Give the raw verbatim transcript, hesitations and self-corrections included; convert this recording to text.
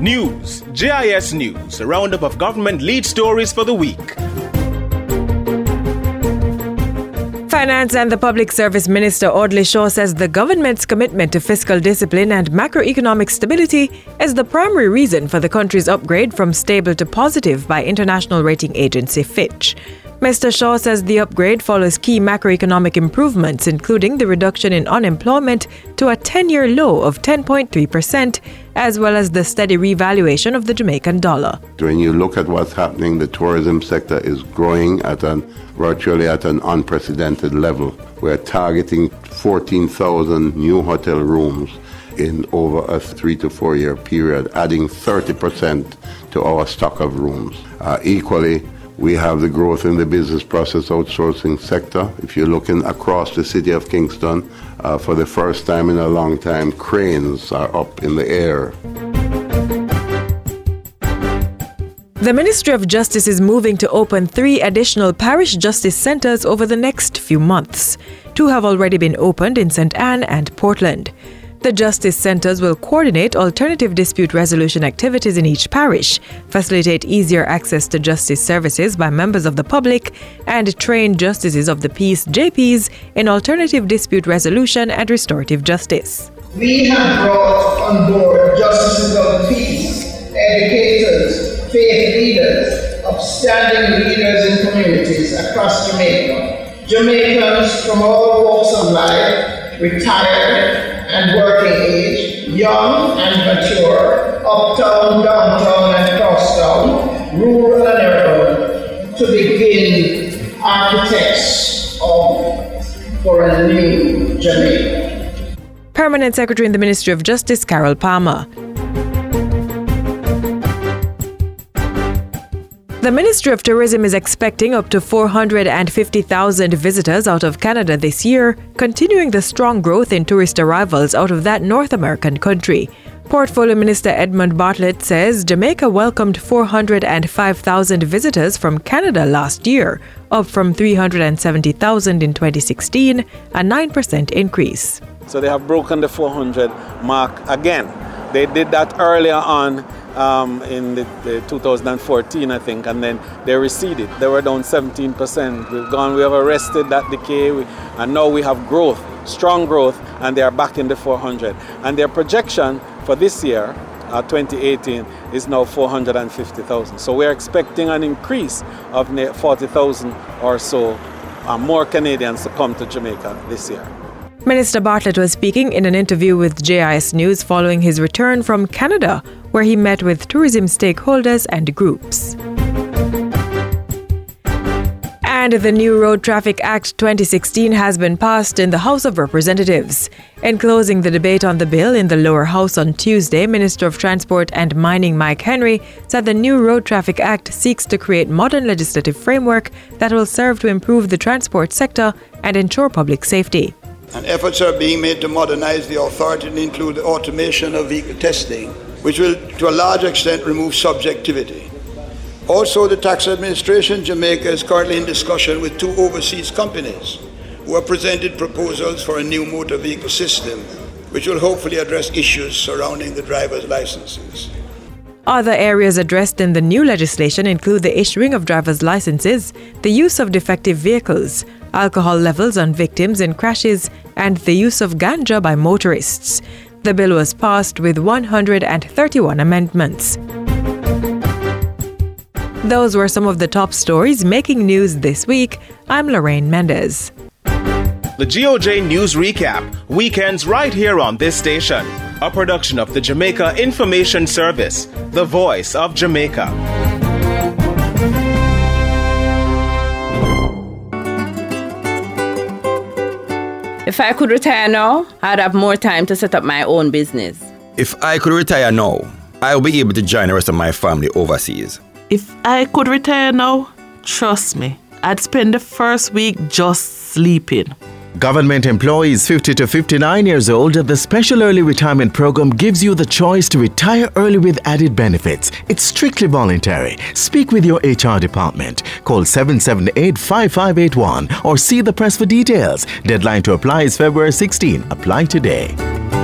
News, J I S News, a roundup of government lead stories for the week. Finance and the Public Service Minister Audley Shaw says the government's commitment to fiscal discipline and macroeconomic stability is the primary reason for the country's upgrade from stable to positive by international rating agency Fitch. Mister Shaw says the upgrade follows key macroeconomic improvements, including the reduction in unemployment to a ten-year low of ten point three percent, as well as the steady revaluation of the Jamaican dollar. When you look at what's happening, the tourism sector is growing at an virtually at an unprecedented level. We're targeting fourteen thousand new hotel rooms in over a three to four year period, adding thirty percent to our stock of rooms. Uh, equally, we have the growth in the business process outsourcing sector. If you're looking across the city of Kingston, uh, for the first time in a long time, cranes are up in the air. The Ministry of Justice is moving to open three additional parish justice centres over the next few months. Two have already been opened in Saint Anne and Portland. The Justice Centres will coordinate alternative dispute resolution activities in each parish, facilitate easier access to justice services by members of the public, and train justices of the peace J Ps in alternative dispute resolution and restorative justice. We have brought on board justices of the peace, educators, faith leaders, upstanding leaders in communities across Jamaica. Jamaicans from all walks of life, retired and working age, young and mature, uptown, downtown and crosstown, rural and urban, to begin architects of for a new Jamaica. Permanent Secretary in the Ministry of Justice, Carol Palmer. The Ministry of Tourism is expecting up to four hundred fifty thousand visitors out of Canada this year, continuing the strong growth in tourist arrivals out of that North American country. Portfolio Minister Edmund Bartlett says Jamaica welcomed four hundred five thousand visitors from Canada last year, up from three hundred seventy thousand in twenty sixteen, a nine percent increase. So they have broken the four hundred mark again. They did that earlier on um, in the, the two thousand fourteen, I think, and then they receded. They were down seventeen percent. We've gone, we have arrested that decay, we, and now we have growth, strong growth, and they are back in the four hundred. And their projection for this year, uh, twenty eighteen, is now four hundred fifty thousand. So we're expecting an increase of forty thousand or so uh, more Canadians to come to Jamaica this year. Minister Bartlett was speaking in an interview with J I S News following his return from Canada, where he met with tourism stakeholders and groups. And the new Road Traffic Act twenty sixteen has been passed in the House of Representatives. In closing the debate on the bill in the lower house on Tuesday, Minister of Transport and Mining Mike Henry said the new Road Traffic Act seeks to create modern legislative framework that will serve to improve the transport sector and ensure public safety. And efforts are being made to modernize the authority and include the automation of vehicle testing, which will to a large extent remove subjectivity. Also, the Tax Administration Jamaica is currently in discussion with two overseas companies who have presented proposals for a new motor vehicle system, which will hopefully address issues surrounding the driver's licenses. Other areas addressed in the new legislation include the issuing of driver's licenses, the use of defective vehicles, alcohol levels on victims in crashes, and the use of ganja by motorists. The bill was passed with one hundred thirty-one amendments. Those were some of the top stories making news this week. I'm Lorraine Mendez. The G O J News Recap, weekends right here on this station. A production of the Jamaica Information Service, the voice of Jamaica. If I could retire now, I'd have more time to set up my own business. If I could retire now, I'll be able to join the rest of my family overseas. If I could retire now, trust me, I'd spend the first week just sleeping. Government employees fifty to fifty-nine years old, the Special Early Retirement Program gives you the choice to retire early with added benefits. It's strictly voluntary. Speak with your H R department. Call seven seven eight, five five eight one or see the press for details. Deadline to apply is February sixteenth. Apply today.